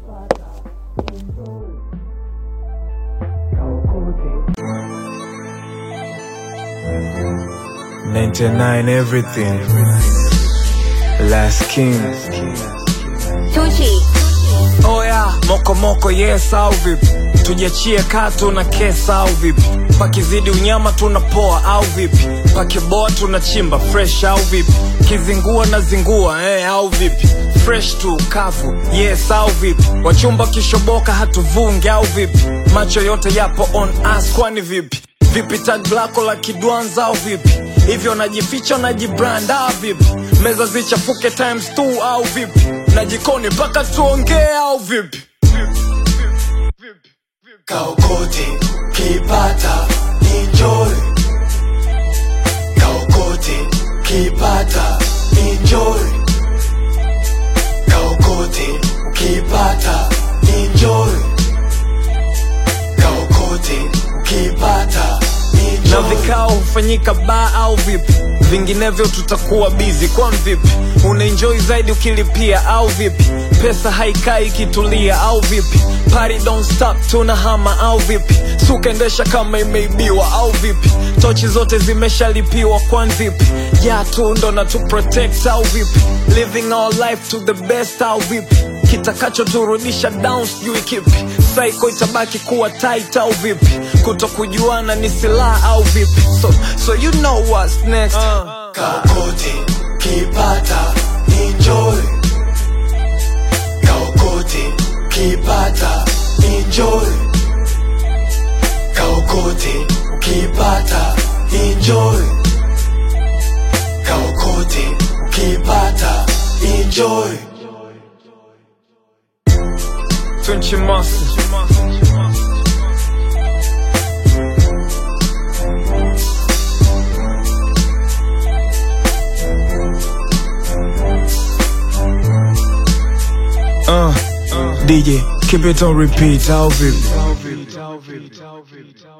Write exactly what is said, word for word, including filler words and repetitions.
ninety-nine everything. Last King. Tucci. Oh yeah, moko moko yes au vipi? Tujiachie katu na kesa au vipi? Pakizidi unyama tunapoa au vipi? Pakiboa tunachimba fresh au vipi? Kizingua na zingua eh au vipi? Fresh tu kafu yes au vipi? Wachumba kishoboka hatuvunge au vipi? Macho yote yapo on us kwani vipi? Vipi tag lako la kidwanza au vipi? Hivyo najificha najibrand au vipi? Meza zichafuke times two au vipi? Na jikoni paka tuongee au vipi? Kaokote kipata enjoy. Kaokote kipata enjoy. Kaokote kipata enjoy. Kaokote kipata enjoy. Na vikao hufanyika ba au vipi? Vinginevyo tutakuwa busy kwa vipi? Unaenjoy zaidi ukilipia au vipi? Pesa haikai kitulia au vipi? Party don't stop tunahama au vipi? Sukaendesha kama imeibiwa au vipi? Tochi zote zimeshalipiwa kwa vipi? Ya tu ndo na tu protect au vipi? Living our life to the best au vipi? Kitakacho turudisha down sijui kipi? Psycho itabaki kuwa tight au vipi? Kutokujuana ni silaha au vipi? So, so you know what's next. uh. Kaokote kipata enjoy. Kaokote kipata enjoy. Kaokote kipata enjoy. Kaokote kipata enjoy. Tunchi Master. Uh, D J, keep it on repeat, how vipi?